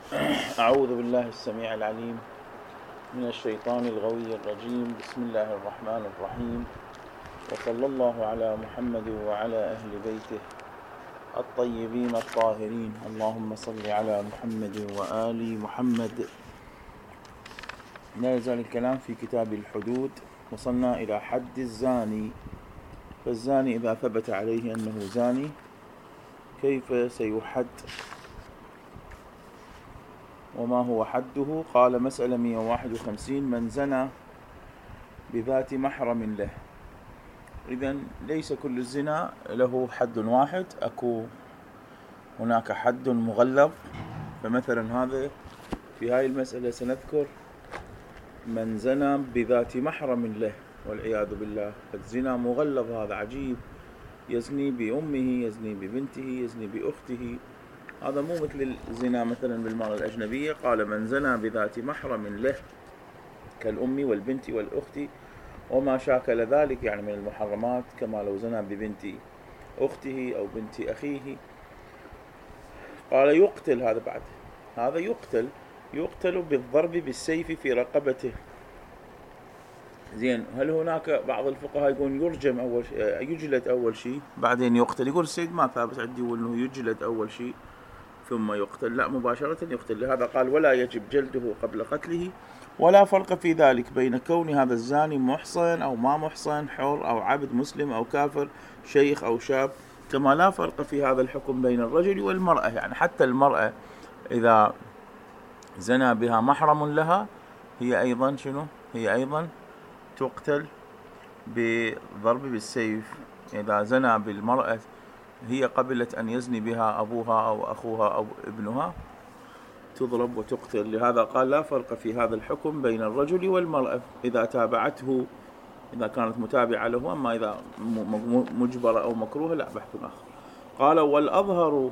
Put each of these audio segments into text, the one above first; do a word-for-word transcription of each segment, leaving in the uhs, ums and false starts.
أعوذ بالله السميع العليم من الشيطان الغوي الرجيم. بسم الله الرحمن الرحيم، وصلى الله على محمد وعلى أهل بيته الطيبين الطاهرين. اللهم صل على محمد وآل محمد. لا يزال الكلام في كتاب الحدود. وصلنا إلى حد الزاني. فالزاني إذا ثبت عليه أنه زاني كيف سيحد وما هو حده؟ قال مسألة مئة وواحد وخمسين: من زنى بذات محرم له. إذن ليس كل الزنا له حد واحد، أكو هناك حد مغلظ. فمثلا هذا في هاي المسألة سنذكر من زنى بذات محرم له والعياذ بالله. الزنا مغلظ، هذا عجيب، يزني بأمه، يزني ببنته، يزني بأخته. هذا مو مثل الزنا مثلا بالمرأة الأجنبية. قال من زنى بذات محرم له كالأم والبنت والأخت وما شاكل ذلك، يعني من المحرمات، كما لو زنى ببنت أخته أو بنت أخيه. قال يقتل. هذا بعد هذا يقتل يقتل بالضرب بالسيف في رقبته. زين، هل هناك بعض الفقهاء يقول يرجم أول شيء، يجلد أول شيء بعدين يقتل؟ يقول السيد ما ثابت عندي وأنه يجلد أول شيء ثم يقتل، لا، مباشرة يقتل. لهذا قال ولا يجب جلده قبل قتله. ولا فرق في ذلك بين كون هذا الزاني محصن أو ما محصن، حر أو عبد، مسلم أو كافر، شيخ أو شاب، كما لا فرق في هذا الحكم بين الرجل والمرأة. يعني حتى المرأة إذا زنى بها محرم لها هي أيضا شنو؟ هي أيضا تقتل بضرب بالسيف. إذا زنى بالمرأة هي قبلت أن يزني بها أبوها أو أخوها أو ابنها تضرب وتقتل. لهذا قال لا فرق في هذا الحكم بين الرجل والمرأة إذا تابعته، إذا كانت متابعة له. أما إذا مجبرة أو مكروهة لا، بحث آخر. قال والأظهر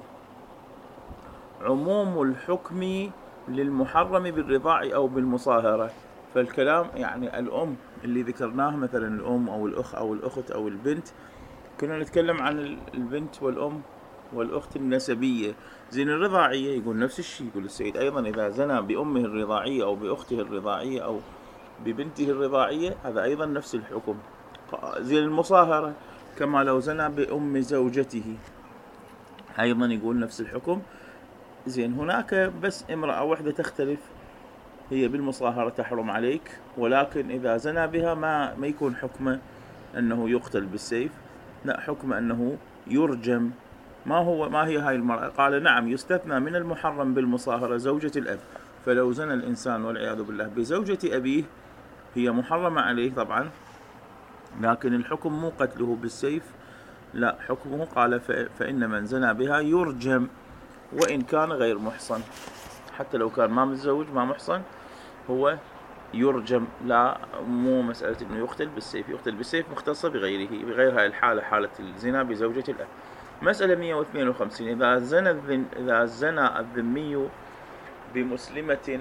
عموم الحكم للمحرم بالرضاع أو بالمصاهرة. فالكلام يعني الأم اللي ذكرناه، مثلا الأم أو الأخ أو الأخت أو البنت، كنا نتكلم عن البنت والأم والأخت النسبية. زين، الرضاعية يقول نفس الشيء. يقول السيد أيضا إذا زنى بأمه الرضاعية أو بأخته الرضاعية أو ببنته الرضاعية هذا أيضا نفس الحكم. زين، المصاهرة كما لو زنى بأم زوجته أيضا يقول نفس الحكم. زين، هناك بس امرأة واحدة تختلف، هي بالمصاهرة تحرم عليك، ولكن إذا زنى بها ما ما يكون حكمه أنه يقتل بالسيف، لا، حكم أنه يرجم. ما هو ما هي هاي المرأة؟ قال نعم، يستثنى من المحرم بالمصاهرة زوجة الأب. فلو زنى الإنسان والعياذ بالله بزوجة أبيه هي محرمة عليه طبعا، لكن الحكم مو قتله بالسيف، لا، حكمه قال فإن من زنى بها يرجم وإن كان غير محصن. حتى لو كان ما متزوج ما محصن هو يرجم، لا، مو مسألة إنه يقتل بالسيف. يقتل بالسيف مختصة بغيره، بغير هاي الحالة، حالة الزنا بزوجة الأب. مسألة مئة واثنين وخمسين: إذا زنى الذن إذا زنى الذمي بمسلمة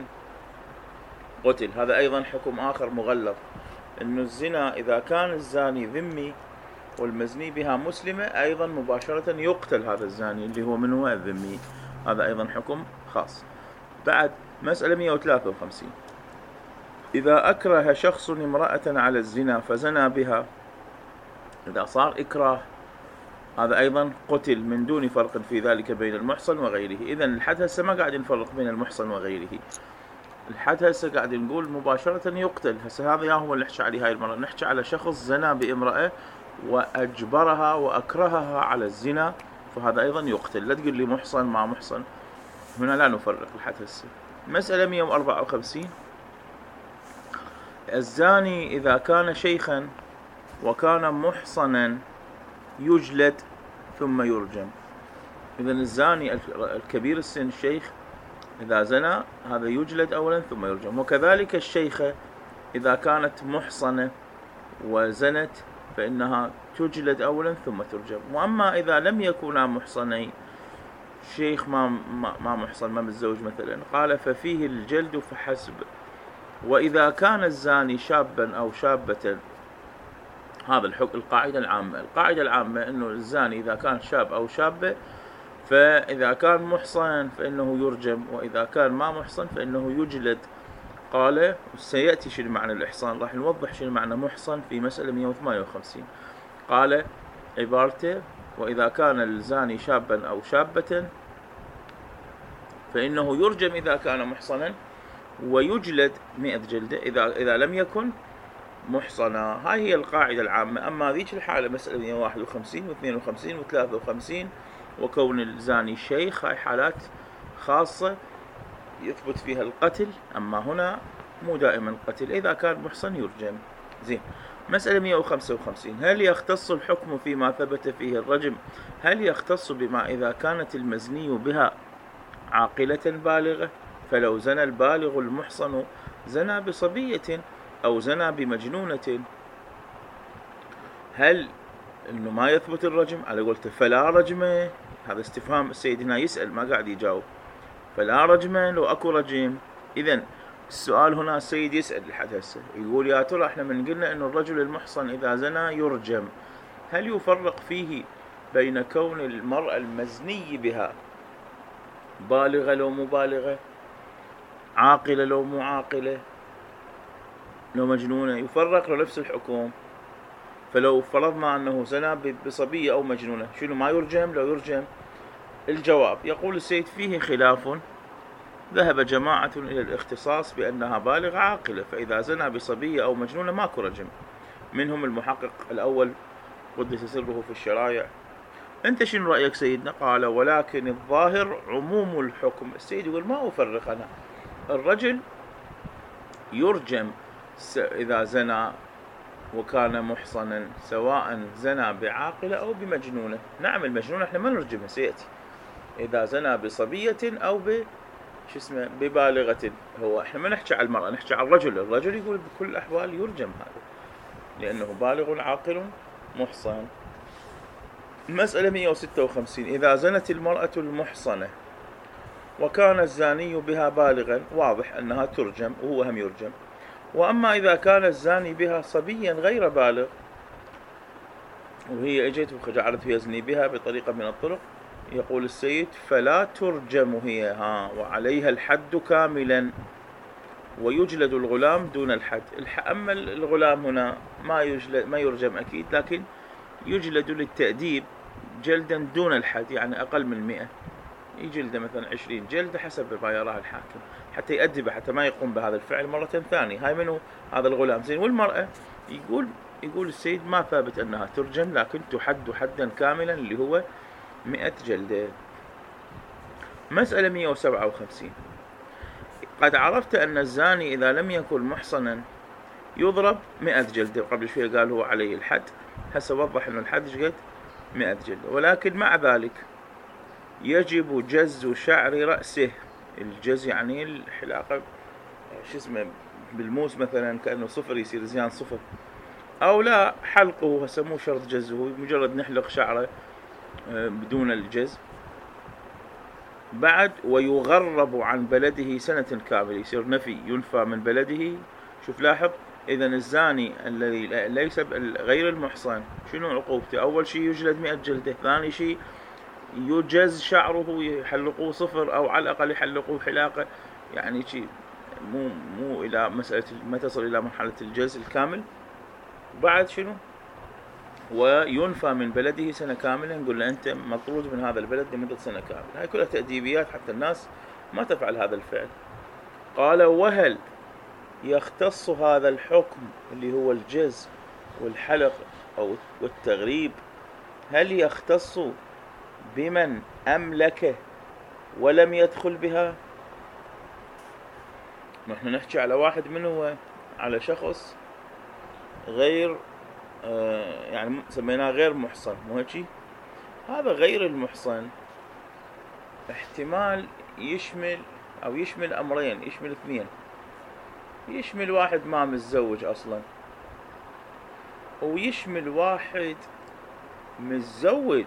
قتل. هذا أيضا حكم آخر مغلظ، إنه الزنا إذا كان الزاني ذمي والمزني بها مسلمة أيضا مباشرة يقتل هذا الزاني اللي هو من هو الذمي. هذا أيضا حكم خاص. بعد مسألة مئة وثلاثة وخمسين: إذا أكره شخص امرأة على الزنا فزنى بها، إذا صار إكراه هذا أيضا قتل من دون فرق في ذلك بين المحصن وغيره. إذن الحد هسه ما قاعد نفرق بين المحصن وغيره، الحد هسه قاعد نقول مباشرة يقتل. هسه هذا هو اللي نحكي عليه هاي المرة. نحكي على شخص زنى بامرأة وأجبرها وأكرهها على الزنا، فهذا أيضا يقتل. لا تقول لي محصن ما محصن، هنا لا نفرق الحد هسه. مسألة مئة وأربعة وخمسين: الزاني إذا كان شيخا وكان محصنا يجلد ثم يرجم. إذن الزاني الكبير السن الشيخ إذا زنى هذا يجلد أولا ثم يرجم. وكذلك الشيخة إذا كانت محصنة وزنت فإنها تجلد أولا ثم ترجم. وأما إذا لم يكونا محصنين، شيخ ما ما محصن ما متزوج مثلا، قال ففيه الجلد فحسب. وإذا كان الزاني شابا أو شابة، هذا الحكم القاعدة العامة. القاعدة العامة أنه الزاني إذا كان شاب أو شابة فإذا كان محصن فإنه يرجم، وإذا كان ما محصن فإنه يجلد. قال سيأتي شنو معنى الإحصان، راح نوضح شنو معنى محصن في مسألة مئة وثمانية وخمسين. قال عبارته: وإذا كان الزاني شابا أو شابة فإنه يرجم إذا كان محصنا، ويجلد مئة جلدة إذا إذا لم يكن محصنا. هاي هي القاعدة العامة. أما ذيك الحالة مسألة مئة وواحد وخمسين واثنين وخمسين وثلاثة وخمسين وكون الزاني شيخ، هاي حالات خاصة يثبت فيها القتل، أما هنا مو دائما القتل. إذا كان محصن يرجم. زين. مسألة مئة وخمسة وخمسين: هل يختص الحكم فيما ثبت فيه الرجم؟ هل يختص بما إذا كانت المزني بها عاقلة بالغة؟ فلو زنى البالغ المحصن زنى بصبية أو زنى بمجنونة، هل إنه ما يثبت الرجم؟ على قولته فلا رجمة. هذا استفهام، السيد هنا يسأل ما قاعد يجاوب. فلا رجمة لو أكو رجم. إذن السؤال هنا السيد يسأل لحد هسه، يقول يا ترى احنا من قلنا إنه الرجل المحصن إذا زنى يرجم، هل يفرق فيه بين كون المرأة المزني بها بالغة لو مو بالغة، عاقلة لو مو عاقلة، لو مجنونة؟ يفرق لو نفس الحكم؟ فلو فرضنا أنه زنى بصبية أو مجنونة شنو ما يرجم لو يرجم؟ الجواب يقول السيد فيه خلاف، ذهب جماعة إلى الاختصاص بأنها بالغة عاقلة، فإذا زنى بصبية أو مجنونة ماكو رجم. منهم المحقق الأول قدس سره في الشرايع. أنت شنو رأيك سيدنا؟ قال ولكن الظاهر عموم الحكم. السيد يقول ما أفرق أنا، الرجل يرجم إذا زنى وكان محصنا، سواء زنى بعاقلة أو بمجنونة. نعم المجنونة احنا ما نرجمها، سيأتي إذا زنى بصبية أو ب شو اسمه ببالغة. هو احنا ما نحكي على المرأة، نحكي على الرجل. الرجل يقول بكل الأحوال يرجم هذا لأنه بالغ عاقل محصن. المسألة مئة وستة وخمسين: إذا زنت المرأة المحصنة وكان الزاني بها بالغا، واضح أنها ترجم وهو هم يرجم. وأما إذا كان الزاني بها صبيا غير بالغ وهي اجت وجعلت يزني بها بطريقة من الطرق، يقول السيد فلا ترجم هي، ها وعليها الحد كاملا، ويجلد الغلام دون الحد. أما الغلام هنا ما يجلد ما يرجم أكيد، لكن يجلد للتأديب جلدا دون الحد، يعني أقل من مئة، يجلد مثلا عشرين جلدة حسب ما يراه الحاكم، حتى يأدبه حتى ما يقوم بهذا الفعل مرة ثانية. هاي منه هذا الغلام. زين. والمرأة يقول يقول السيد ما ثابت أنها ترجم، لكن تحد حدا كاملا اللي هو مئة جلدة. مسألة مئة وسبعة وخمسين: قد عرفت أن الزاني إذا لم يكن محصنا يضرب مئة جلدة. قبل شوية قال هو عليه الحد، هسه وضح أنه الحد قد مئة جلدة، ولكن مع ذلك يجب جز شعر رأسه. الجز يعني الحلاقة شو اسمه بالموس مثلا، كأنه صفر يصير زيان صفر، أو لا حلقه، هسه مو شرط جزه، مجرد نحلق شعره بدون الجز. بعد ويغرب عن بلده سنة كاملة، يصير نفي، ينفى من بلده. شوف لاحظ، إذا الزاني الذي ليس غير المحصن شنو عقوبته؟ أول شيء يجلد مئة جلدة، ثاني شيء يجز شعره، يحلقوه صفر أو على الأقل يحلقوه حلاقة، يعني شيء مو مو إلى مسألة ما تصل إلى مرحلة الجز الكامل. بعد شنو؟ وينفى من بلده سنة كاملة، نقول له أنت مطرود من هذا البلد لمدة سنة كاملة. هاي كلها تأديبيات حتى الناس ما تفعل هذا الفعل. قال وهل يختص هذا الحكم اللي هو الجز والحلق أو والتغريب، هل يختص بمن أملك ولم يدخل بها؟ نحن نحكي على واحد منه، على شخص غير آه يعني سميناه غير محصن، مو هيك؟ هذا غير المحصن احتمال يشمل أو يشمل أمرين، يشمل اثنين. يشمل واحد ما متزوج أصلا، ويشمل واحد متزوج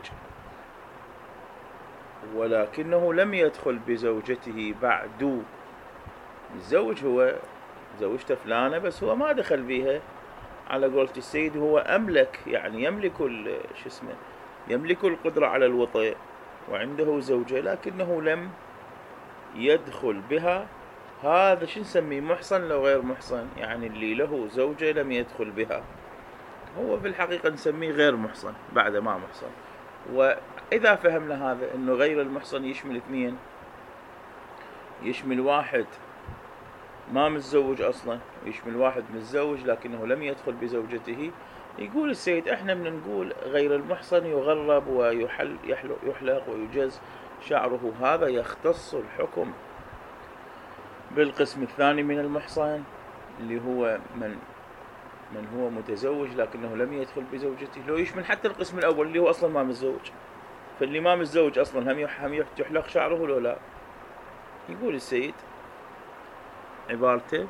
ولكنه لم يدخل بزوجته بعد. متزوج هو، زوجته فلانة بس هو ما دخل بيها، على قولة السيد هو أملك، يعني يملك شو اسمه يملك القدرة على الوطء، وعنده زوجة لكنه لم يدخل بها، هذا شو نسميه؟ محصن لو غير محصن؟ يعني اللي له زوجة لم يدخل بها هو في الحقيقة نسميه غير محصن بعد ما محصن. وإذا فهمنا هذا إنه غير المحصن يشمل اثنين، يشمل واحد ما متزوج أصلا، ويشمل واحد متزوج لكنه لم يدخل بزوجته. يقول السيد احنا من نقول غير المحصن يغرب ويحل يحلق, يحلق ويجز شعره، هذا يختص الحكم بالقسم الثاني من المحصن اللي هو من من هو متزوج لكنه لم يدخل بزوجته، لو يشمل حتى القسم الأول اللي هو أصلا ما متزوج. فاللي ما متزوج أصلا هم هم يحلق شعره لو لا؟ يقول السيد عبارته،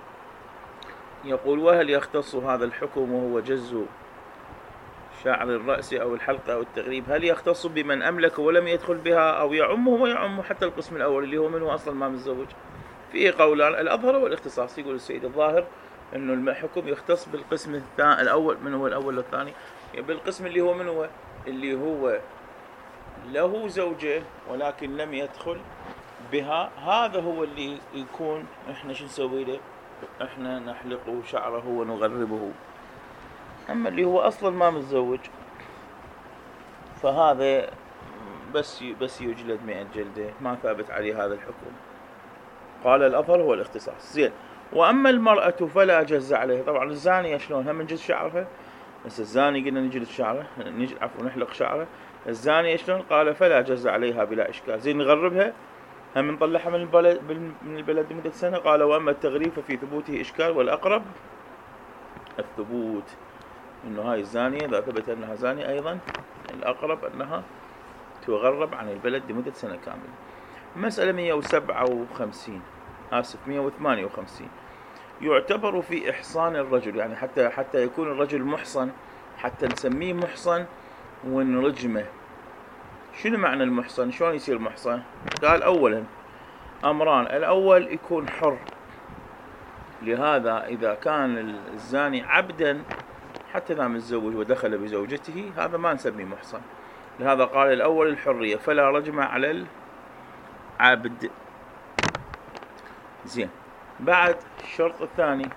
يقول وهل يختص هذا الحكم وهو جز شعر الرأس أو الحلقة أو التغريب، هل يختص بمن أملك ولم يدخل بها أو يعمه ويعم حتى القسم الأول اللي هو منه أصلا ما متزوج؟ فيه قولان، الأظهر والاختصاص. يقول السيد الظاهر إنه الحكم يختص بالقسم الثاني الأول. من هو الأول والثاني؟ يعني بالقسم اللي هو من هو اللي هو له زوجة ولكن لم يدخل بها، هذا هو اللي يكون احنا شو نسوي له؟ احنا نحلقه شعره ونغربه. اما اللي هو اصلا ما متزوج فهذا بس بس يجلد مئة جلدة، ما ثابت عليه هذا الحكم. قال الأظهر هو الاختصاص. زين. واما المرأة فلا جز عليها. طبعا الزانية شلون هم نجز شعرها؟ بس الزاني قلنا نجلد شعره، عفوا نحلق شعره. الزانية شلون؟ قال فلا جز عليها بلا اشكال. زين نغربها هم نطلعها من البلد من البلد لمدة سنة. قال واما التغريب ففي ثبوته اشكال، والاقرب الثبوت انه هاي الزانية اذا ثبت انها زانية ايضا الاقرب انها تغرب عن البلد لمدة سنة كاملة. مسألة مئة وسبعة وخمسين آسف مئة وثمانية وخمسين. يعتبر في إحصان الرجل، يعني حتى حتى يكون الرجل محصن، حتى نسميه محصن ونرجمه. شنو معنى المحصن؟ شلون يصير محصن؟ قال أولا أمران، الأول يكون حر، لهذا إذا كان الزاني عبدا حتى إذا متزوج ودخل بزوجته هذا ما نسميه محصن. لهذا قال الأول الحرية، فلا رجم على العبد. زين. بعد الشرط الثاني،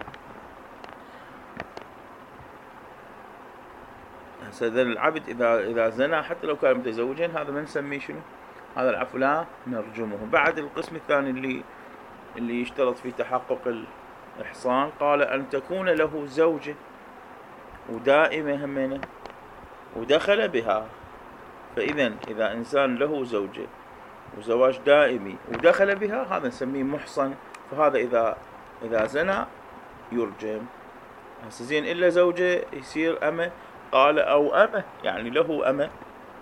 هذا العبد إذا إذا زنى حتى لو كان متزوجا هذا ما نسميه شنو؟ هذا العفو لا نرجمه. بعد القسم الثاني اللي اللي يشترط في تحقق الإحصان، قال أن تكون له زوجة ودائمة همينة ودخل بها. فإذا إذا إنسان له زوجة وزواج دائمي ودخل بها هذا نسميه محصن، فهذا إذا إذا زنى يرجم. هسه زين إلا زوجة يصير أمه. قال أو أمه يعني له أمه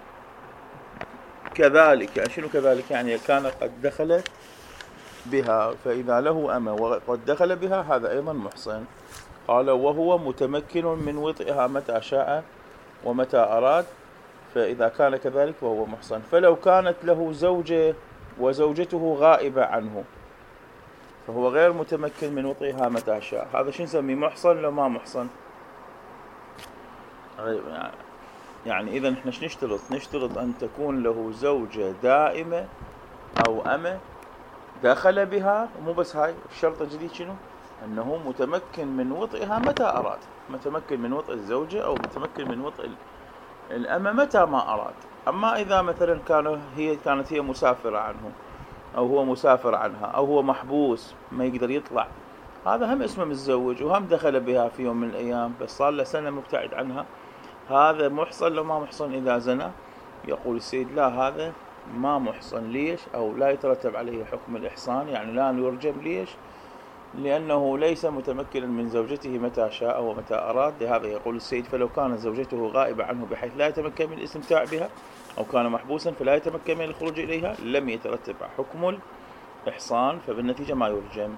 كذلك. يعني شنو كذلك؟ يعني كان قد دخل بها، فإذا له أمه وقد دخل بها هذا أيضا محصن. قال وهو متمكن من وطئها متى شاء ومتى أراد، فإذا كان كذلك فهو محصن. فلو كانت له زوجة وزوجته غائبة عنه فهو غير متمكن من وطئها متى شاء، هذا شو نسميه؟ محصن لو ما محصن؟ يعني إذا إحنا شو نشترط؟ نشترط أن تكون له زوجة دائمة أو أمة دخل بها، ومو بس هاي الشرط الجديد شنو؟ أنه متمكن من وطئها متى أراد، متمكن من وطئ الزوجة أو متمكن من وطئ الأمة متى ما أراد. أما إذا مثلا كانوا هي كانت هي مسافرة عنه أو هو مسافر عنها أو هو محبوس ما يقدر يطلع، هذا هم اسمه متزوج وهم دخل بها في يوم من الأيام بس صار له سنة مبتعد عنها، هذا محصن لو ما محصن إذا زنى؟ يقول السيد لا، هذا ما محصن. ليش؟ أو لا يترتب عليه حكم الإحصان، يعني لا يرجم. ليش؟ لأنه ليس متمكنا من زوجته متى شاء ومتى أراد. لهذا يقول السيد فلو كانت زوجته غائبة عنه بحيث لا يتمكن من الاستمتاع بها، أو كان محبوسا فلا يتمكن من الخروج إليها، لم يترتب حكم الإحصان، فبالنتيجة ما يرجم.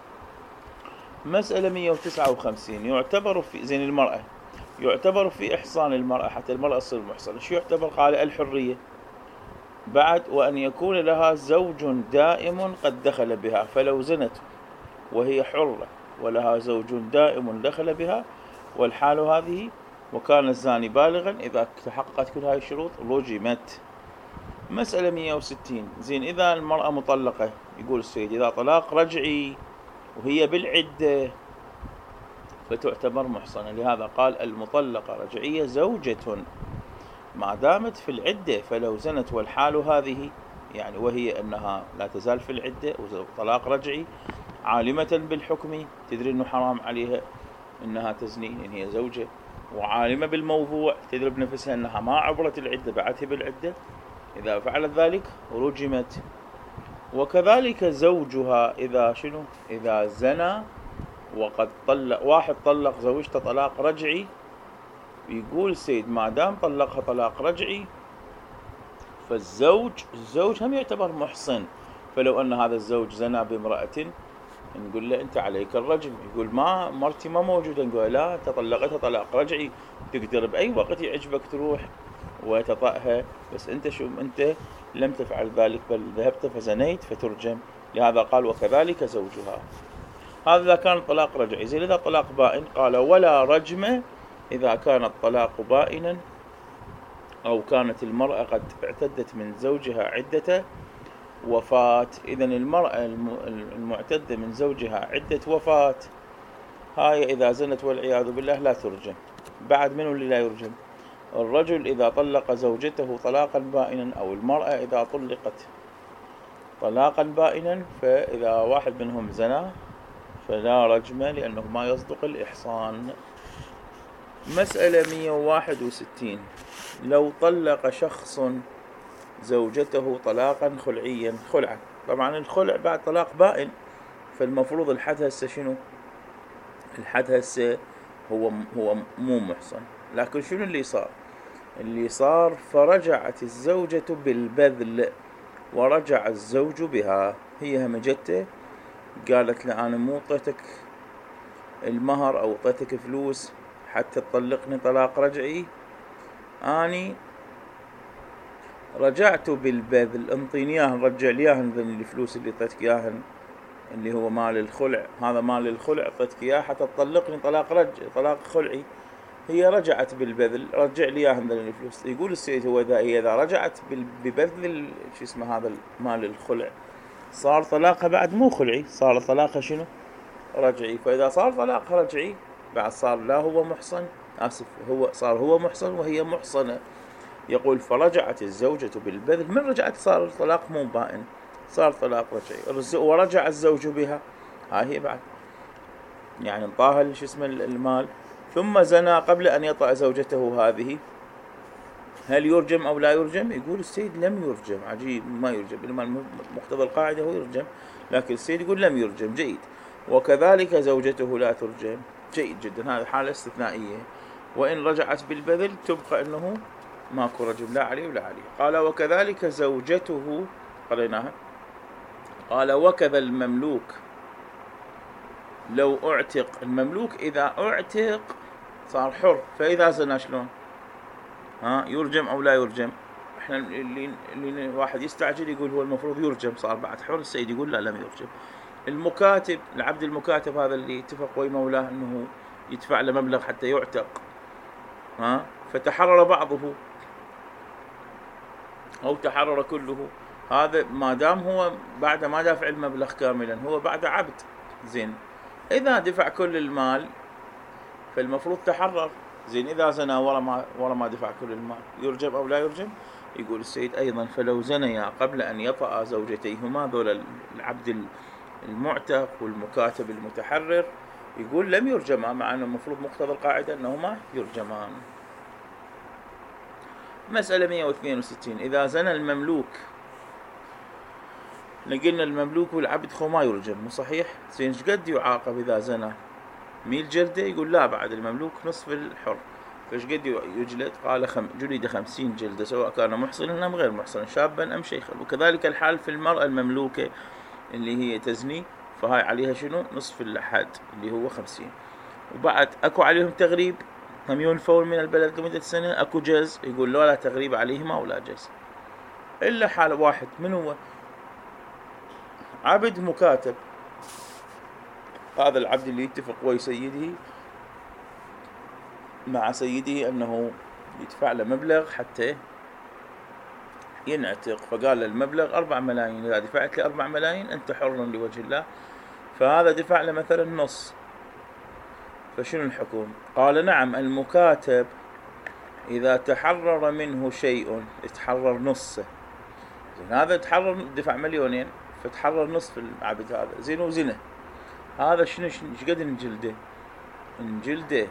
مسألة مئة وتسعة وخمسين. يعتبر في زين المرأة، يعتبر في إحصان المرأة حتى المرأة تصير محصنة شو يعتبر؟ قال الحرية. بعد وأن يكون لها زوج دائم قد دخل بها، فلو زنت وهي حرة ولها زوج دائم دخل بها والحال هذه وكان الزاني بالغا إذا تحققت كل هاي الشروط رجمت. مسألة مئة وستين. زين إذا المرأة مطلقة، يقول السيد إذا طلاق رجعي وهي بالعدة فتعتبر محصنة. لهذا قال المطلقة رجعية زوجة ما دامت في العدة، فلو زنت والحال هذه، يعني وهي أنها لا تزال في العدة وطلاق رجعي، عالمة بالحكم، تدري أنه حرام عليها أنها تزني لأن هي زوجة، وعالمة بالموضوع، تدري بنفسها أنها ما عبرت العدة بعدها بالعدة، إذا فعلت ذلك رجمت. وكذلك زوجها إذا شنو إذا زنى وقد طلق، واحد طلق زوجته طلاق رجعي، يقول السيد ما دام طلقها طلاق رجعي فالزوج الزوج هم يعتبر محصن. فلو أن هذا الزوج زنى بامرأة نقول له أنت عليك الرجم، يقول ما مرتي ما موجودة، نقول لا أنت طلقتها طلاق رجعي، تقدر بأي وقت يعجبك تروح وتطأها، بس أنت شو أنت لم تفعل ذلك بل ذهبت فزنيت فترجم. لهذا قال وكذلك زوجها. هذا إذا كان الطلاق رجعي. زين إذا طلاق بائن قال ولا رجم إذا كان الطلاق بائنا أو كانت المرأة قد اعتدت من زوجها عدة وفاة. إذن المرأة المعتدة من زوجها عدة وفاة هاي إذا زنت والعياذ بالله لا ترجم. بعد منه اللي لا يرجم؟ الرجل إذا طلق زوجته طلاقا بائنا، أو المرأة إذا طلقت طلاقا بائنا، فإذا واحد منهم زنى فلا رجم لأنه ما يصدق الإحصان. مسألة مئة وواحد وستين. لو طلق شخص زوجته طلاقا خلعيا، خلعا، طبعا الخلع بعد طلاق بائن، فالمفروض الحد هسه شنو؟ الحد هسه هو هو مو محصن. لكن شنو اللي صار؟ اللي صار فرجعت الزوجة بالبذل ورجع الزوج بها. هي هم جته قالت له أنا مو اعطيتك المهر أو اعطيتك فلوس حتى تطلقني طلاق رجعي، أني رجعت بالبذل، انطيني اياهن، رجع لي اياهن الفلوس اللي اعطيتك اياهن اللي هو مال الخلع، هذا مال الخلع اعطيتك اياه حتى تطلقني طلاق رجع طلاق خلعي. هي رجعت بالبذل، رجع لي اياهن الفلوس. يقول السيد هو اذا هي اذا رجعت ببذل شو اسمه هذا مال الخلع صار طلاقها بعد مو خلعي، صار طلاقها شنو؟ رجعي. فاذا صار طلاقها رجعي بعد صار لا هو محصن، اسف هو صار هو محصن وهي محصنة. يقول فرجعت الزوجة بالبذل، من رجعت صار الطلاق مو بائن، صار طلاق رجعي، ورجع الزوج بها، هاي هي بعد يعني انطاها شو اسمه المال، ثم زنى قبل أن يطأ زوجته هذه، هل يرجم أو لا يرجم؟ يقول السيد لم يرجم. عجيب، ما يرجم، مقتضى القاعدة هو يرجم، لكن السيد يقول لم يرجم. جيد. وكذلك زوجته لا ترجم. جيد جدا، هذه حالة استثنائية. وإن رجعت بالبذل تبقى أنه ماكو رجم لا عليه ولا عليه. قال وكذلك زوجته، قريناها. قال وكذا المملوك لو اعتق. المملوك إذا اعتق صار حر، فإذا زنى شلون؟ ها يرجم أو لا يرجم؟ احنا اللي, اللي واحد يستعجل يقول هو المفروض يرجم، صار بعد حر. السيد يقول لا لم يرجم. المكاتب، العبد المكاتب هذا اللي اتفق ويا مولاه انه يدفع له مبلغ حتى يعتق، ها فتحرر بعضه أو تحرر كله، هذا ما دام هو بعد ما دافع المبلغ كاملا، هو بعد عبد. زين إذا دفع كل المال فالمفروض تحرر. زين إذا زنى ورا ما ورا ما دفع كل المال يرجم أو لا يرجم؟ يقول السيد أيضا فلو زنيا قبل أن يطأ زوجتيهما، ذول العبد المعتق والمكاتب المتحرر، يقول لم يرجما، مع أنه المفروض مقتضى القاعدة أنهما يرجمان. مسألة مئة واثنين وستين. إذا زنى المملوك، لقلنا المملوك والعبد خو ما يرجم، مو صحيح؟ زين ايش قد يعاقب إذا زنى؟ ميل جلدة؟ يقول لا، بعد المملوك نصف الحر. فايش قد يجلد؟ قال خم... جلد خمسين جلدة، سواء كان محصنا أم غير محصنا، شابا أم شيخا. وكذلك الحال في المرأة المملوكة اللي هي تزني، فهاي عليها شنو؟ نصف الحد اللي هو خمسين. وبعد أكو عليهم تغريب، هم ينفون من البلد لمدة سنة، أكو جز، يقول لا لا تغريب عليهما ولا جز، إلا حال واحد. من هو؟ عبد مكاتب. هذا العبد اللي يتفق ويا سيده مع سيده أنه يدفع له مبلغ حتى ينعتق، فقال المبلغ أربع ملايين، إذا دفعت لي أربع ملايين أنت حر لوجه الله، فهذا دفع له مثلا نص، فشنو الحكم؟ قال نعم، المكاتب إذا تحرر منه شيء يتحرر نصه، زين هذا تحرر دفع مليونين فتحرر نصف العبد هذا، زين وزنه، هذا شنو ايش قد نجلده؟ نجلده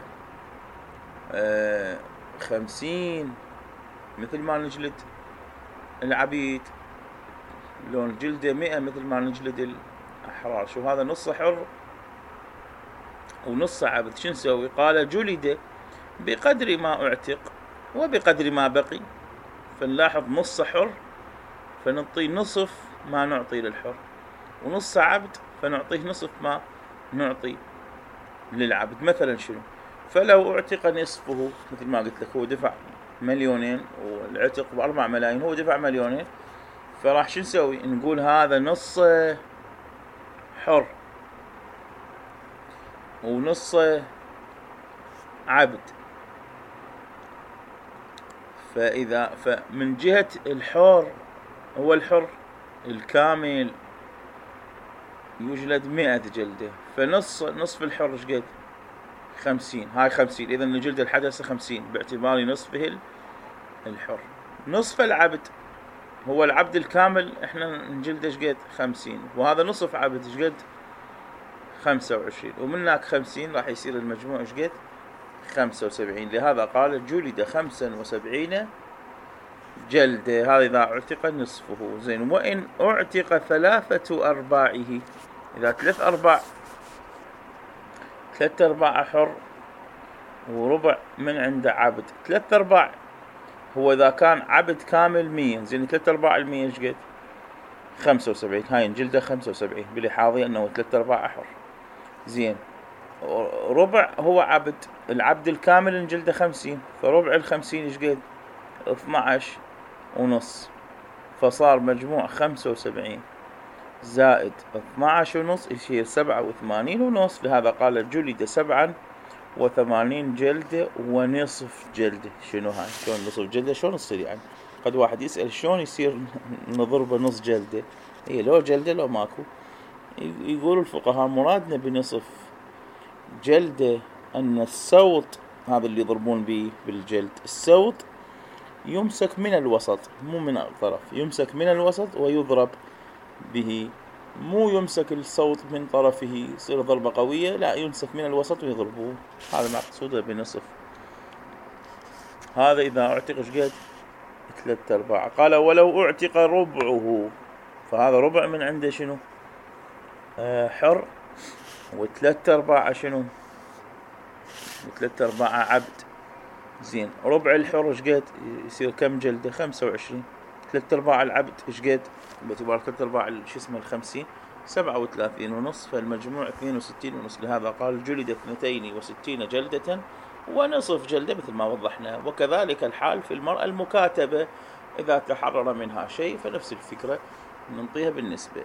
آه خمسين مثل ما نجلد العبيد، لو نجلده مئة مثل ما نجلد الأحرار. شو هذا نص حر ونص عبد، شو نسوي؟ قال جلد بقدر ما اعتق وبقدر ما بقي، فنلاحظ نص حر فنعطيه نصف ما نعطي للحر، ونص عبد فنعطيه نصف ما نعطي للعبد. مثلا شنو؟ فلو اعتق نصفه مثل ما قلت لك، هو دفع مليونين والعتق بأربع ملايين، هو دفع مليونين، فراح شو نسوي؟ نقول هذا نص حر ونص عبد. فإذا فمن جهة الحر، هو الحر الكامل يجلد مئة جلدة، فنص نصف الحر ايش قد؟ خمسين، هاي خمسين، إذا نجلد الحدث خمسين باعتبار نصفه الحر. نصف العبد، هو العبد الكامل احنا نجلد ايش قد؟ خمسين، وهذا نصف عبد ايش قد؟ خمسة وعشرين، ومنك خمسين راح يصير المجموع ايش قد؟ خمسة وسبعين. لهذا قال جلد خمسا وسبعين جلدة، هذا إذا اعتق نصفه. زين، وإن اعتق ثلاثة أرباعه، إذا ثلاث أرباع ثلاث أرباع حر وربع من عند عبد، ثلاث أرباع هو إذا كان عبد كامل مية، زين ثلاث أرباع المية ايش قد؟ خمسة وسبعين، هاي نجلده خمسة وسبعين بلحاظي أنه ثلاث أرباع حر. زين، ربع هو عبد، العبد الكامل نجلده خمسين، فربع الخمسين ايش قد؟ اثناعش ونص، فصار مجموع خمسة وسبعين زائد اثناعش ونص يصير سبعة وثمانين ونص. لهذا قال جلد سبعا وثمانين جلدة ونصف جلدة. شنو هاي؟ شلون نصف جلدة؟ شلون يصير يعني؟ قد واحد يسأل شلون يصير نضربه نص جلدة؟ هي لو جلدة لو ماكو. يقول الفقهاء مرادنا بنصف جلدة أن الصوت هذا اللي يضربون به بالجلد، الصوت يمسك من الوسط مو من الطرف، يمسك من الوسط ويضرب به، مو يمسك الصوت من طرفه يصير ضربة قوية، لا يمسك من الوسط ويضربه، هذا مقصوده بنصف. هذا إذا اعتق ايش قد؟ ثلاثة أرباع. قال ولو اعتق ربعه، فهذا ربع من عنده شنو؟ آه حر، وثلاثة أرباع شنو؟ وثلاثة أرباع عبد. زين، ربع الحر ايش قد؟ يصير كم جلدة؟ خمسة وعشرين. ثلاثة أرباع العبد ايش قد؟ باعتبار ثلاثة أرباع شو اسمه الخمسين، سبعة وثلاثين ونص، فالمجموع اثنين وستين ونص. لهذا قال جلد اثنتين وستين جلدة ونصف جلدة مثل ما وضحنا. وكذلك الحال في المرأة المكاتبة، إذا تحرر منها شيء فنفس الفكرة ننطيها بالنسبة.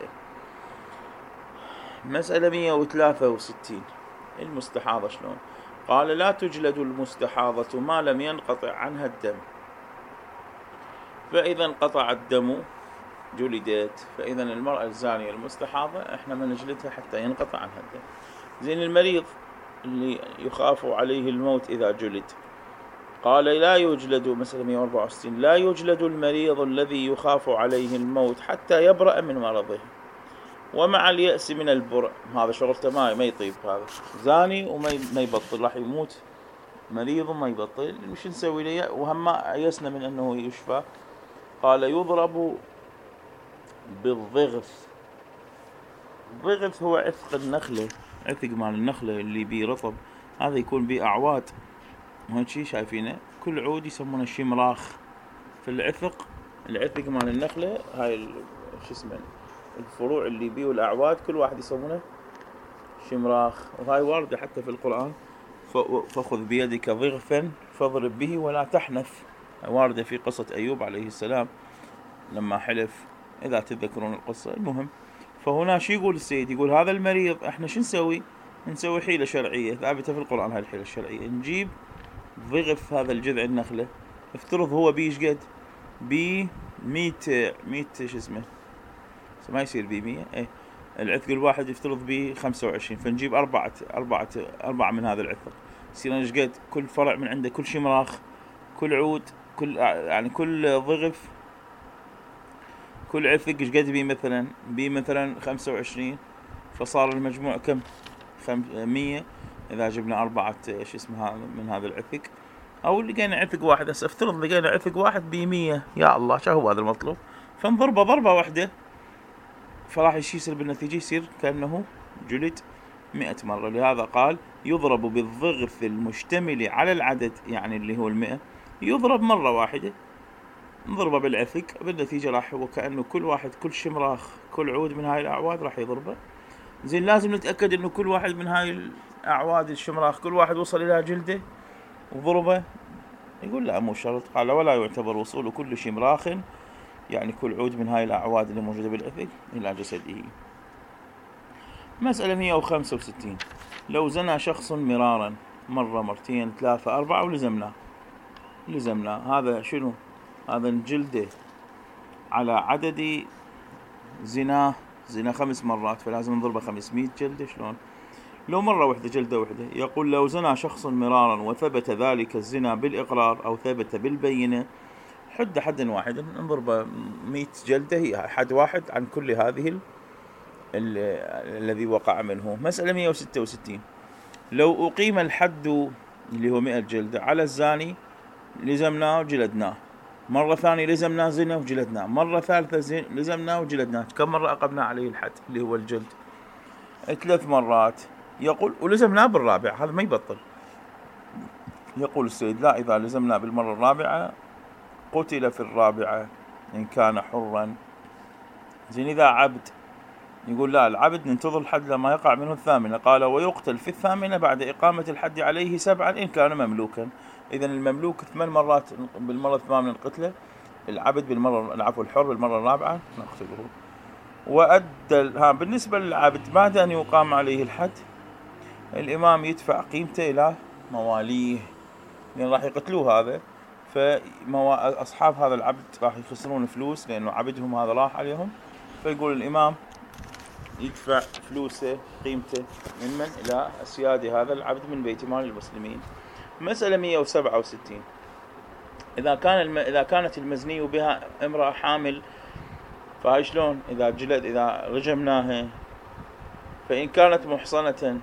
مسألة مئة وثلاثة وستين، المستحاضة شلون؟ قال لا تجلد المستحاضة ما لم ينقطع عنها الدم، فإذا انقطع الدم جلدت. فإذا المرأة الزانية المستحاضة احنا ما نجلدها حتى ينقطع عنها الدم. زين، المريض اللي يخاف عليه الموت إذا جلد، قال لا يجلد، مثلا مئة وأربعة وستين، لا يجلد المريض الذي يخاف عليه الموت حتى يبرأ من مرضه ومع اليأس من البرء. هذا شغلته ما ما يطيب، هذا زاني وما ما يبطل، راح يموت مريض وما يبطل، مش نسوي له؟ وهم يأسنا من أنه يشفى. قال يضرب بالضغث. الضغث هو عثق النخلة، عثق مال النخلة اللي بيه رطب، هذا يكون بيه أعواد وهيك شي شايفينه، كل عود يسمونه الشمراخ. في العثق، العثق مال النخلة هاي شو اسمه الفروع اللي بيه والأعواد كل واحد يسمونه شمراخ، وهاي واردة حتى في القرآن، فخذ بيدك ضغثا فاضرب به ولا تحنث، واردة في قصة أيوب عليه السلام لما حلف، إذا تذكرون القصة. المهم، فهنا شو يقول السيد؟ يقول هذا المريض احنا شو نسوي؟ نسوي حيلة شرعية ثابتة في القرآن، هاي الحيلة الشرعية، نجيب ضغث هذا الجذع النخلة، افترض هو بيه ايش قد؟ بيه مية مية شو اسمه ما يصير بيه مية. ايه العثق الواحد يفترض به خمسة وعشرين، فنجيب أربعة أربعة أربعة من هذا العثق، يصير ايش قد كل فرع من عنده، كل شمراخ، كل عود، كل يعني كل ضغف، كل عثق ايش قد بيه مثلا بيه مثلا خمسة وعشرين، فصار المجموع كم؟ خم مية. إذا جبنا أربعة شو اسمها من هذا العثق، أو لقينا عثق واحد، هسه افترض لقينا عثق واحد بمية، يا الله شو هو هذا المطلوب، فنضربه ضربة واحدة، فراح يصير بالنتيجة يصير كأنه جلد مئة مرة. لهذا قال يضرب بالضغث المشتمل على العدد، يعني اللي هو المئة، يضرب مرة واحدة، نضربه بالعثق، بالنتيجة راح هو كأنه كل واحد كل شمراخ كل عود من هاي الأعواد راح يضربه. زين لازم نتأكد انه كل واحد من هاي الأعواد الشمراخ كل واحد وصل إلى جلده وضربه. يقول لا مو شرط، قال ولا يعتبر وصول كل شمراخ، يعني كل عود من هاي الأعواد اللي موجودة بالعثق، إلى جسده. مسألة مئة وخمسة وستين. لو زنى شخص مرارا، مرة مرتين ثلاثة أربعة، ولزمناه لزمناه هذا شنو؟ هذا نجلده على عدد زناه، زنا خمس مرات، فلازم نضربه خمسمائة جلدة. شلون؟ لو مرة واحدة جلدة واحدة. يقول لو زنى شخص مرارا وثبت ذلك الزنا بالإقرار أو ثبت بالبينة، حد حدا واحدا، نضربه مئة جلدة، هي حد واحد عن كل هذه ال ال الذي وقع منه. مسألة مئة وستة وستين. لو أقيم الحد اللي هو مئة جلدة على الزاني، لزمناه وجلدناه، مرة ثانية لزمناه زنا وجلدناه، مرة ثالثة لزمناه وجلدناه. كم مرة أقمنا عليه الحد اللي هو الجلد؟ ثلاث مرات. يقول ولزمناه بالرابع، هذا ما يبطل. يقول السيد لا، إذا لزمنا بالمرة الرابعة قتل في الرابعة إن كان حرا. زين إذا عبد، يقول لا، العبد ننتظر الحد لما يقع منه الثامنة. قال ويقتل في الثامنة بعد إقامة الحد عليه سبعا إن كان مملوكا. إذن المملوك ثمان مرات بالمرة الثامنة القتلة، العبد بالمرة العفو الحر بالمرة الرابعة نقتله. وأدى ها بالنسبة للعبد بعد أن يقام عليه الحد، الإمام يدفع قيمته إلى مواليه، لأن راح يقتلوه هذا، فأصحاب هذا العبد راح يخسرون فلوس لأنه عبدهم هذا راح عليهم، فيقول الإمام يدفع فلوسه قيمته من من إلى أسياد هذا العبد من بيت مال المسلمين. مسألة مئة وسبعة وستين. إذا كان الم... إذا كانت المزني بها امرأة حامل، فهاي شلون؟ إذا جلد إذا رجمناها، فإن كانت محصنة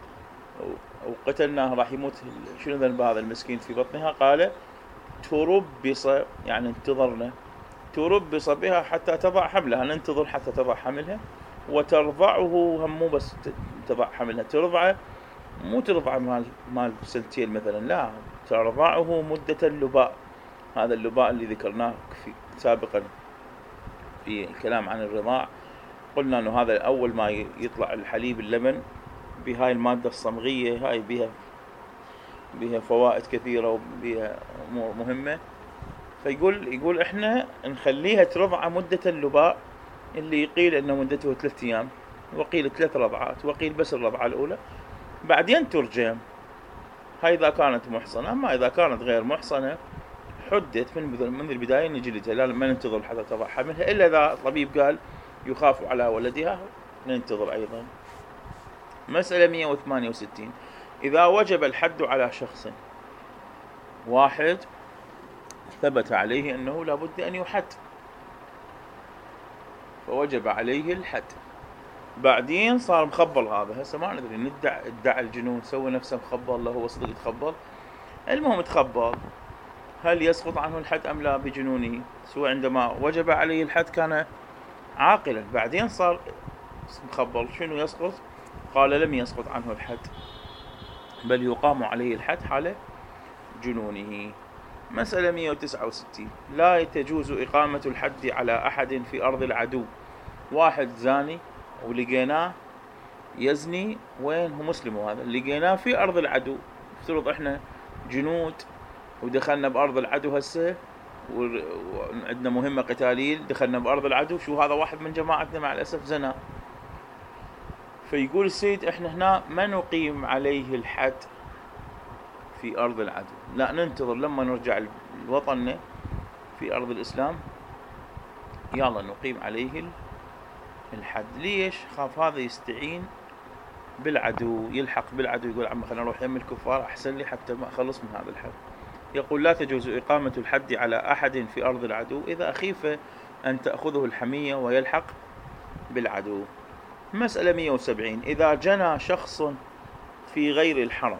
وقتلناها راح يموت، شنو ذنب هذا المسكين في بطنها؟ قال تربص، يعني انتظرنا، تربص بها حتى تضع حملها، ننتظر حتى تضع حملها. وترضعه، هم مو بس تضع حملها، ترضعه مو ترضعه مال مال سنتين مثلا، لا، ترضعه مدة اللباء. هذا اللباء اللي ذكرناه في سابقا في الكلام عن الرضاع، قلنا انه هذا اول ما يطلع الحليب اللبن بهاي المادة الصمغية، هاي بها بها فوائد كثيرة وبها امور مهمة. فيقول يقول احنا نخليها ترضع مدة اللباء، اللي يقيل انه مدته ثلاثة ايام، وقيل ثلاث رضعات، وقيل بس الرضعة الاولى، بعدين ترجم. هاي اذا كانت محصنة. اما اذا كانت غير محصنة حدت من من البداية نجلدها، لا ما ننتظر حتى تضع حملها، الا اذا الطبيب قال يخاف على ولدها ننتظر ايضا. مسألة مئة وثمانية وستين. إذا وجب الحد على شخص واحد ثبت عليه أنه لابد أن يحد، فوجب عليه الحد، بعدين صار مخبل، هذا هسه ما ندري، ندع ادعى الجنون، سوى نفسه مخبل، له هو صدق تخبل، المهم تخبل، هل يسقط عنه الحد أم لا بجنونه؟ سواء عندما وجب عليه الحد كان عاقلا، بعدين صار مخبل، شنو يسقط؟ قال لم يسقط عنه الحد، بل يقام عليه الحد حال جنونه. مسألة مئة وتسعة وستين. لا تجوز إقامة الحد على أحد في أرض العدو. واحد زاني ولقيناه يزني، وين هو مسلم، وهذا لقيناه في أرض العدو، افترض إحنا جنود ودخلنا بأرض العدو هسه، وعندنا مهمة قتالية، دخلنا بأرض العدو، شو هذا واحد من جماعتنا مع الأسف زنا، فيقول السيد احنا هنا ما نقيم عليه الحد في أرض العدو، لا، ننتظر لما نرجع لوطننا في أرض الإسلام يلا نقيم عليه الحد. ليش؟ خاف هذا يستعين بالعدو، يلحق بالعدو، يقول عم خلينا نروح يم الكفار أحسن لي حتى ما أخلص من هذا الحد. يقول لا تجوز إقامة الحد على أحد في أرض العدو إذا خيف أن تأخذه الحمية ويلحق بالعدو. مسألة مئة وسبعين، إذا جنى شخص في غير الحرم،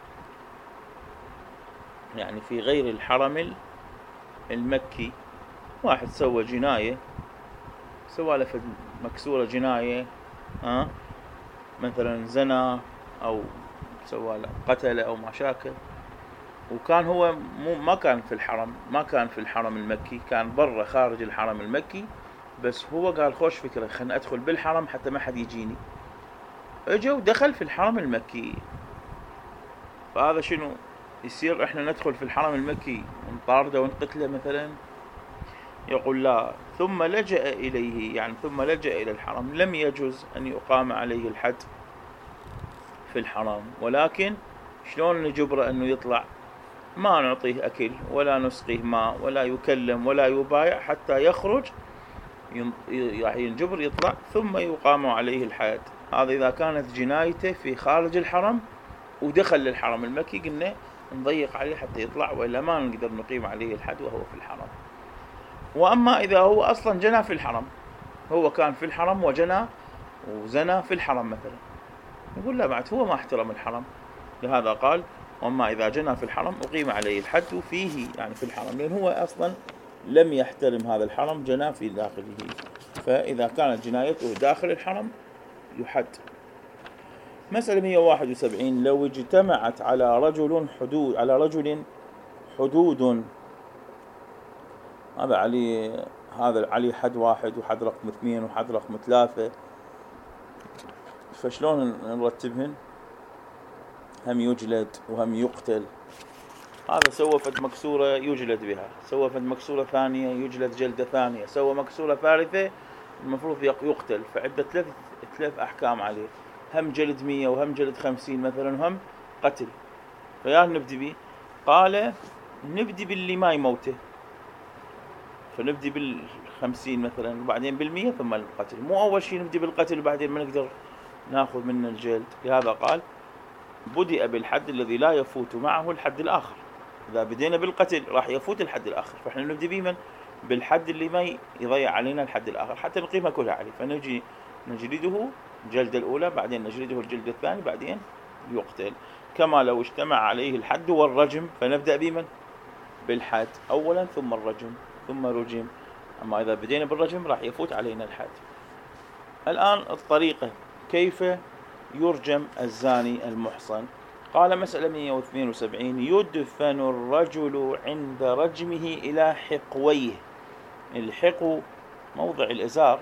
يعني في غير الحرم المكي، واحد سوى جناية، سوى له مكسورة جناية، أه؟ مثلا زنا أو سوى له قتل أو ما شاكل، وكان هو مو ما كان في الحرم، ما كان في الحرم المكي، كان برا خارج الحرم المكي، بس هو قال خوش فكرة خلنا أدخل بالحرم حتى ما حد يجيني، اجا ودخل في الحرم المكي. فهذا شنو يصير؟ احنا ندخل في الحرم المكي ونطارده ونقتله مثلا؟ يقول لا، ثم لجأ إليه، يعني ثم لجأ إلى الحرم، لم يجوز أن يقام عليه الحد في الحرم، ولكن شلون نجبره أنه يطلع؟ ما نعطيه أكل ولا نسقيه ماء ولا يكلم ولا يبايع حتى يخرج، ينجبر يطلع ثم يقام عليه الحد. هذا إذا كانت جنايته في خارج الحرم ودخل للحرم المكي، قلنا نضيق عليه حتى يطلع، وإلا ما نقدر نقيم عليه الحد وهو في الحرم. وأما إذا هو أصلا جنى في الحرم، هو كان في الحرم وجنى وزنى في الحرم مثلا، يقول لا بعد هو ما احترم الحرم، لهذا قال وأما إذا جنى في الحرم أقيم عليه الحد فيه، يعني في الحرم، لأن هو أصلا لم يحترم هذا الحرم، جنى في داخله، فإذا كانت جنايته داخل الحرم يحد. مسألة مئة وواحد وسبعين، لو اجتمعت على رجل حدود على رجل حدود، هذا علي هذا علي حد واحد وحد رقم اثنين وحد رقم ثلاثة، فشلون نرتبهن؟ هم يجلد وهم يقتل. هذا سوى فد مكسورة يجلد بها، سوى فد مكسورة ثانية يجلد جلدة ثانية، سوى مكسورة ثالثة المفروض يقتل، فعدة ثلاث ثلاث أحكام عليه، هم جلد مية وهم جلد خمسين مثلا وهم قتل. فيا نبدي بيه؟ قال نبدي باللي ما يموته، فنبدي بالخمسين مثلا وبعدين بالمية ثم القتل، مو أول شيء نبدي بالقتل وبعدين ما نقدر ناخذ منه الجلد. لهذا قال بدأ بالحد الذي لا يفوت معه الحد الآخر، إذا بدينا بالقتل راح يفوت الحد الآخر، فإحنا نبدي بمن؟ بالحد اللي ما يضيع علينا الحد الآخر حتى نقيمها كلها عليه، فنجي نجلده الجلدة الأولى، بعدين نجلده الجلدة الثانية، بعدين يقتل. كما لو اجتمع عليه الحد والرجم، فنبدأ بمن؟ بالحد أولا ثم الرجم ثم رجم. أما إذا بدينا بالرجم راح يفوت علينا الحد. الآن الطريقة كيف يرجم الزاني المحصن. قال مسألة مئة واثنين وسبعين، يدفن الرجل عند رجمه إلى حقويه. الحقو موضع الإزار،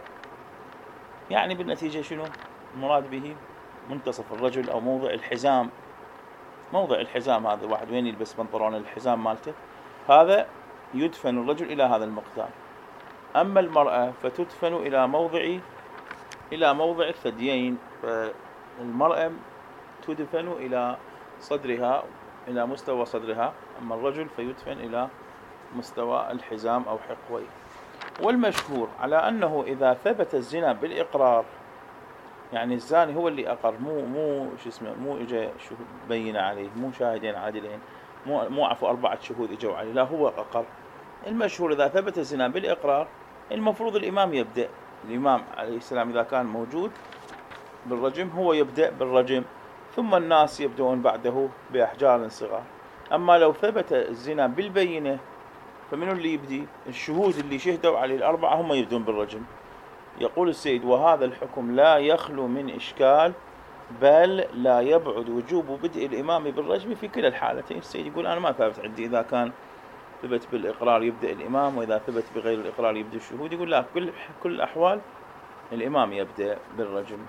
يعني بالنتيجة شنو المراد به؟ منتصف الرجل أو موضع الحزام، موضع الحزام هذا، واحد وين يلبس بنطلون الحزام مالته، هذا يدفن الرجل إلى هذا المقدار. أما المرأة فتدفن إلى موضع إلى موضع الثديين، فالمرأة تدفن إلى صدرها، إلى مستوى صدرها، أما الرجل فيدفن إلى مستوى الحزام أو حقوي. والمشهور على أنه إذا ثبت الزنا بالإقرار، يعني الزاني هو اللي أقر، مو مو شو اسمه مو إجا شهود بينة عليه، مو شاهدين عادلين، مو مو عفوا أربعة شهود إجوا عليه، لا هو أقر. المشهور إذا ثبت الزنا بالإقرار، المفروض الإمام يبدأ، الإمام عليه السلام إذا كان موجود بالرجم هو يبدأ بالرجم، ثم الناس يبدأون بعده بأحجار صغار. أما لو ثبت الزنا بالبينة فمن اللي يبدي؟ الشهود اللي شهدوا عليه الأربعة هم يبدون بالرجم. يقول السيد وهذا الحكم لا يخلو من إشكال، بل لا يبعد وجوب بدء الإمام بالرجم في كلا الحالتين. السيد يقول أنا ما ثابت عندي إذا كان ثبت بالإقرار يبدأ الإمام، وإذا ثبت بغير الإقرار يبدأ الشهود. يقول لا، كل كل الأحوال الإمام يبدأ بالرجم.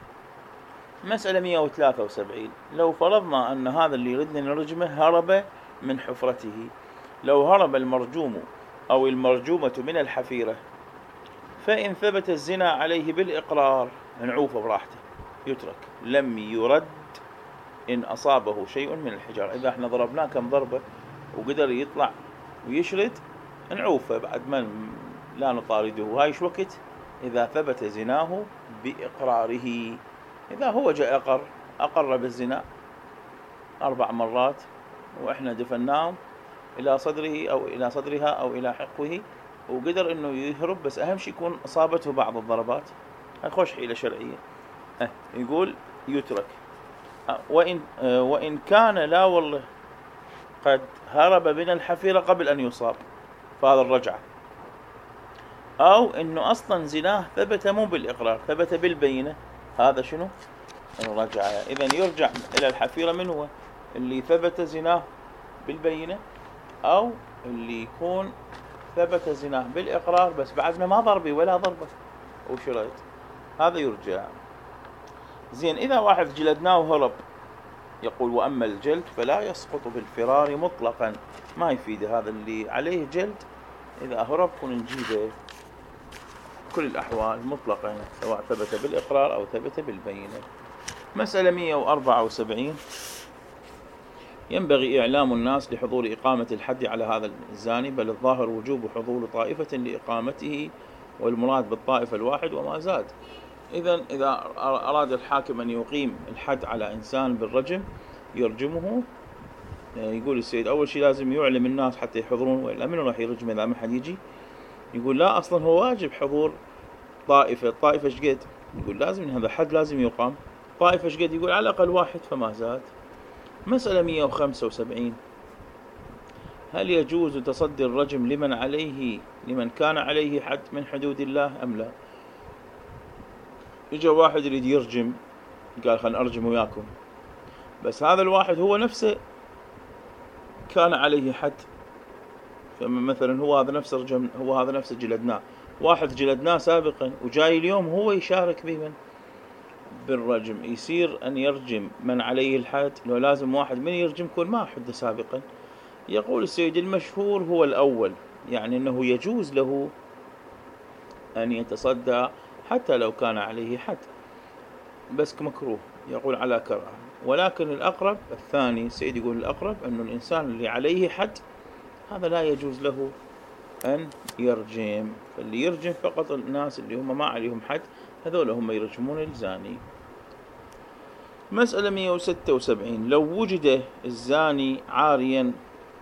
مسألة مئة وثلاثة وسبعين، لو فرضنا أن هذا اللي يردنا نرجمه هرب من حفرته، لو هرب المرجوم أو المرجومة من الحفيرة، فإن ثبت الزنا عليه بالإقرار نعوفه براحته، يترك، لم يرد إن أصابه شيء من الحجارة. إذا احنا ضربناه كم ضربة وقدر يطلع ويشرد نعوفه بعد ما لا نطارده. وهاي شو وقت؟ إذا ثبت زناه بإقراره. إذا هو جاء أقر أقر بالزنا أربع مرات وإحنا دفناه إلى صدره أو إلى صدرها أو إلى حقه وقدر إنه يهرب، بس أهم شيء يكون أصابته بعض الضربات، هاي خوش حيلة شرعية. أه يقول يترك. أه وإن أه وإن كان لا والله قد هرب من الحفيرة قبل أن يصاب، فهذا الرجعة. أو إنه أصلا زناه ثبت مو بالإقرار، ثبت بالبينة، هذا شنو؟ الرجعة. إذن يرجع إلى الحفيرة. من هو؟ اللي ثبت زناه بالبينة، أو اللي يكون ثبت زناه بالإقرار بس بعدنا ما ضربي ولا ضربة وشريط، هذا يرجع. زين، إذا واحد جلدناه وهرب، يقول وأما الجلد فلا يسقط بالفرار مطلقا، ما يفيد هذا اللي عليه جلد، إذا هرب كن نجيبه كل الأحوال مطلقا، سواء ثبت بالإقرار أو ثبت بالبينة. مسألة مئة وأربعة وسبعين. ينبغي إعلام الناس لحضور إقامة الحد على هذا الزاني، بل الظاهر وجوب حضور طائفة لإقامته، والمراد بالطائفة الواحد وما زاد. إذن إذا أراد الحاكم أن يقيم الحد على إنسان بالرجم يرجمه، يقول السيد أول شيء لازم يعلم الناس حتى يحضرون، وإلا من راح يرجم إذا ما حد يجي؟ يقول لا، أصلا هو واجب حضور طائفة. طائفة شقد؟ يقول لازم هذا حد لازم يقام. طائفة شقد؟ يقول على الأقل واحد فما زاد. مسألة مئة وخمسة وسبعين. هل يجوز تصدي الرجم لمن عليه لمن كان عليه حد من حدود الله أم لا؟ يجي واحد يريد يرجم، قال خلنا أرجم وياكم، بس هذا الواحد هو نفسه كان عليه حد، فمثلا هو هذا نفسه رجم، هو هذا نفسه جلدناه، واحد جلدناه سابقا وجاي اليوم هو يشارك به بالرجم، يصير أن يرجم من عليه الحد؟ لو لازم واحد من يرجم كل ما حد سابقا. يقول السيد المشهور هو الأول، يعني أنه يجوز له أن يتصدى حتى لو كان عليه حد، بس مكروه، يقول على كراهة. ولكن الأقرب الثاني، السيد يقول الأقرب أنه الإنسان اللي عليه حد هذا لا يجوز له أن يرجم، فاللي يرجم فقط الناس اللي هم ما عليهم حد، هذول هم يرجمون الزاني. مسألة مئة وستة وسبعين. لو وجد الزاني عاريا،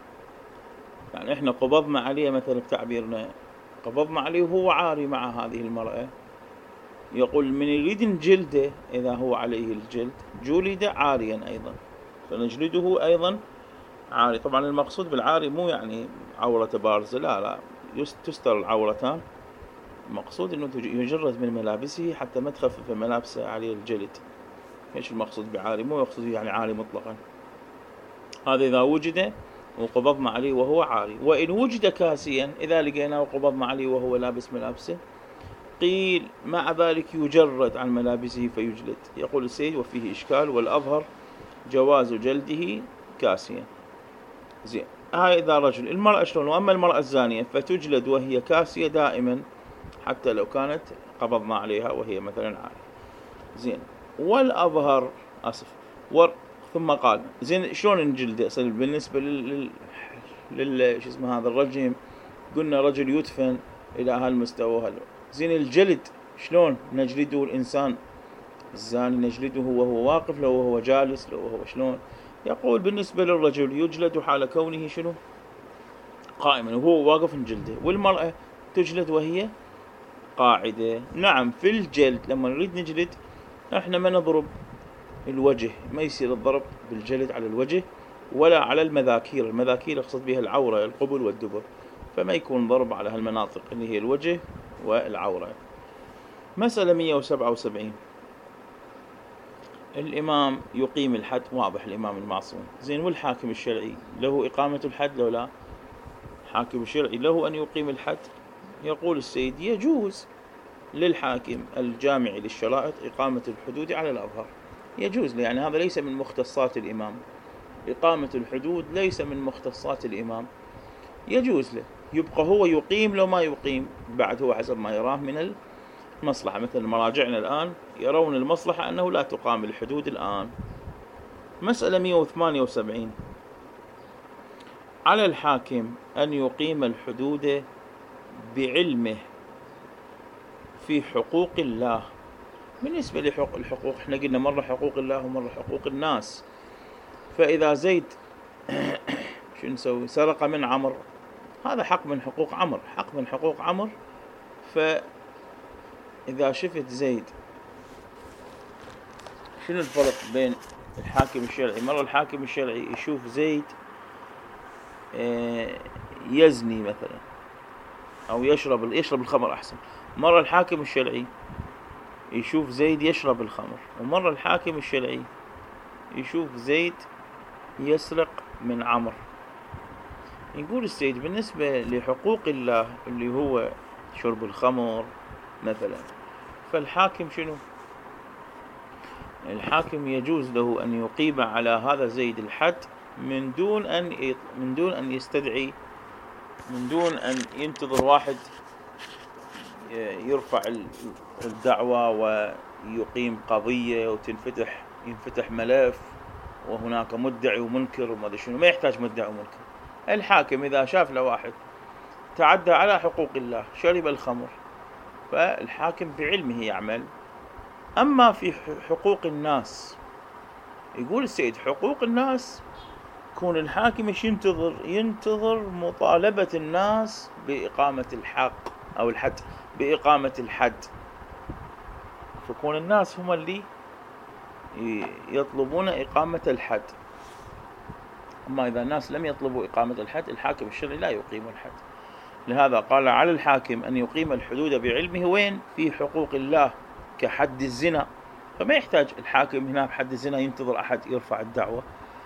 يعني احنا قبضنا عليه مثلا بتعبيرنا، قبضنا عليه وهو عاري مع هذه المرأة، يقول من يريد نجلده إذا هو عليه الجلد جلد عاريا أيضا، فنجلده أيضا عاري. طبعا المقصود بالعاري مو يعني عورة بارزة، لا لا، تستر العورتان، المقصود أنه يجرد من ملابسه حتى ما تخفف ملابسه عليه الجلد. ايش المقصود بعاري؟ مو يقصد يعني عاري مطلقا، هذا إذا وجد وقبضنا عليه وهو عاري. وإن وجد كاسيا، إذا لقيناه وقبضنا عليه وهو لابس ملابسه، قيل مع ذلك يجرد عن ملابسه فيجلد. يقول السيد وفيه إشكال، والأظهر جواز جلده كاسيا. زين، هاي إذا رجل. المرأة شلون؟ وأما المرأة الزانية فتجلد وهي كاسية دائما حتى لو كانت قبضنا عليها وهي مثلا عارية. زين، والأظهر أصف ور ثم قال زين شلون نجلد أصل بالنسبة لل لل شو اسمه هذا الرجم؟ قلنا رجل يدفن إلى هالمستوى هذا. زين الجلد شلون نجلده الإنسان الزاني؟ نجلده وهو واقف لو وهو جالس لو وهو شلون؟ يقول بالنسبة للرجل يجلد حال كونه شنو؟ قائما، وهو واقف نجلده. والمرأة تجلد وهي قاعدة. نعم، في الجلد لما نريد نجلد احنا ما نضرب الوجه، ما يصير الضرب بالجلد على الوجه ولا على المذاكير. المذاكير اقصد بها العورة، القبل والدبر، فما يكون ضرب على هالمناطق اللي هي الوجه والعورة. مسألة مئة وسبعة وسبعين. الإمام يقيم الحد، واضح الإمام المعصوم. زين، والحاكم الشرعي له إقامة الحد لو لا؟ حاكم الشرعي له أن يقيم الحد. يقول السيد يجوز للحاكم الجامع للشرائط إقامة الحدود على الأظهر، يجوز له، يعني هذا ليس من مختصات الإمام، إقامة الحدود ليس من مختصات الإمام، يجوز له، يبقى هو يقيم لو ما يقيم بعد، هو حسب ما يراه من المصلحة. مثل مراجعنا الآن يرون المصلحة أنه لا تقام الحدود الآن. مسألة مئة وثمانية وسبعين. على الحاكم أن يقيم الحدود بعلمه في حقوق الله. بالنسبة لحقوق الحقوق احنا قلنا مرة حقوق الله ومرة حقوق الناس. فإذا زيد شو نسوي؟ سرق من عمرو، هذا حق من حقوق عمرو، حق من حقوق عمرو. فإذا شفت زيد، شنو الفرق بين الحاكم الشرعي؟ مرة الحاكم الشرعي يشوف زيد يزني مثلا أو يشرب يشرب الخمر أحسن. مرة الحاكم الشرعي يشوف زيد يشرب الخمر، ومرة الحاكم الشرعي يشوف زيد يسرق من عمرو. يقول السيد بالنسبة لحقوق الله اللي هو شرب الخمر مثلا، فالحاكم شنو؟ الحاكم يجوز له أن يقيم على هذا زيد الحد من دون أن من دون أن يستدعي، من دون أن ينتظر واحد يرفع الدعوة ويقيم قضية وتنفتح ينفتح ملف وهناك مدعي ومنكر وما ادري شنو. ما يحتاج مدعي ومنكر. الحاكم إذا شاف له واحد تعدى على حقوق الله، شرب الخمر، فالحاكم بعلمه يعمل. أما في حقوق الناس، يقول السيد حقوق الناس يكون الحاكم مش ينتظر ينتظر مطالبة الناس بإقامة الحق أو الحد، بإقامة الحد، فكون الناس هم اللي يطلبون إقامة الحد. أما إذا الناس لم يطلبوا إقامة الحد، الحاكم الشرعي لا يقيم الحد. لهذا قال على الحاكم أن يقيم الحدود بعلمه. وين؟ في حقوق الله كحد الزنا، فما يحتاج الحاكم هنا بحد الزنا ينتظر أحد يرفع الدعوة.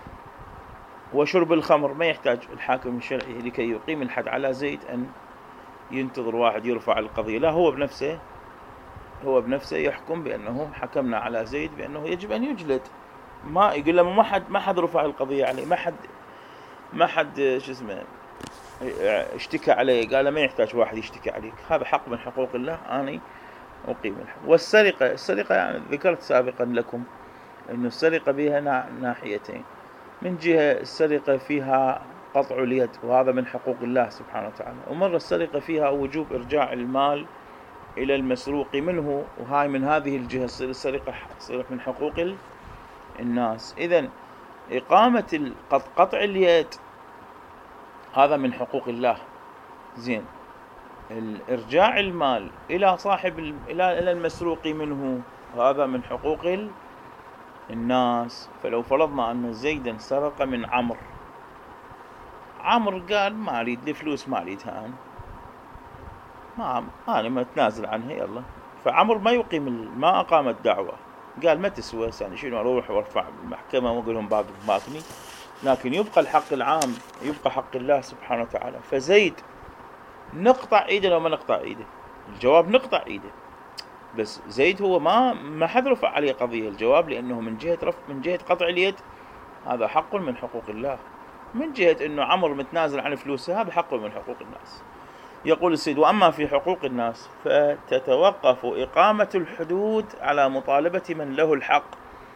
وشرب الخمر ما يحتاج الحاكم الشرعي لكي يقيم الحد على زيد أن ينتظر واحد يرفع القضية، لا هو بنفسه هو بنفسه يحكم بأنه حكمنا على زيد بأنه يجب أن يجلد. ما يقول لما ما حد ما حد رفع القضية عليه، ما حد ما حد شو اسمه اشتكى عليه، قال ما يحتاج واحد يشتكي عليك، هذا حق من حقوق الله أنا أقيم الحد. والسرقة، السرقة يعني ذكرت سابقا لكم أنه السرقة بها ناحيتين. من جهة السرقة فيها قطع اليد، وهذا من حقوق الله سبحانه وتعالى، ومرة السرقة فيها وجوب إرجاع المال إلى المسروق منه، وهاي من هذه الجهة السرقة صارت من حقوق الناس. إذن إقامة قطع اليد هذا من حقوق الله، زين. إرجاع المال إلى صاحب إلى إلى المسروق منه هذا من حقوق الناس. فلو فرضنا أن زيدا سرق من عمرو، عمرو قال ما أريد الفلوس، ما أريدها أنا، ما أنا ما أتنازل عنها يلا. فعمرو ما يقيم ما أقام الدعوة، قال ما تسوى، يعني شنو أروح وارفع بالمحكمة وأقول لهم باقني. لكن يبقى الحق العام، يبقى حق الله سبحانه وتعالى. فزيد نقطع ايده لو ما نقطع ايده؟ الجواب نقطع ايده. بس زيد هو ما ما حد رفع عليه قضية. الجواب لأنه من جهة رفع من جهة قطع اليد هذا حق من حقوق الله. من جهة أنه عمرو متنازل عن فلوسه هذا حق من حقوق الناس. يقول السيد وأما في حقوق الناس فتتوقف إقامة الحدود على مطالبة من له الحق،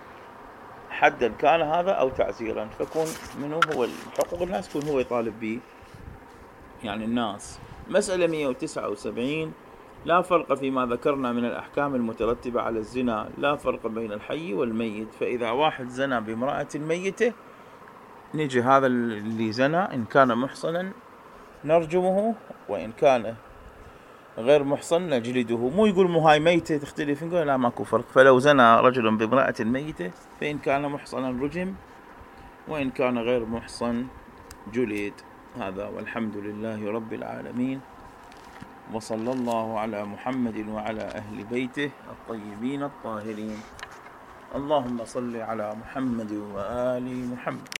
حدا كان هذا أو تعزيرا. فكون منه هو حقوق الناس كون هو يطالب به، يعني الناس. مسألة مئة وتسعة وسبعين. لا فرق فيما ذكرنا من الأحكام المترتبة على الزنا، لا فرق بين الحي والميت. فإذا واحد زنى بامرأة ميتة نجي هذا اللي زنى إن كان محصنا نرجمه، وإن كان غير محصن نجلده. مو يقول مو هاي ميتة تختلف، نقول لا ماكو فرق. فلو زنى رجل بامرأة ميتة فإن كان محصنا رجم، وإن كان غير محصن جلد. هذا والحمد لله رب العالمين، وصلى الله على محمد وعلى أهل بيته الطيبين الطاهرين. اللهم صل على محمد وآل محمد.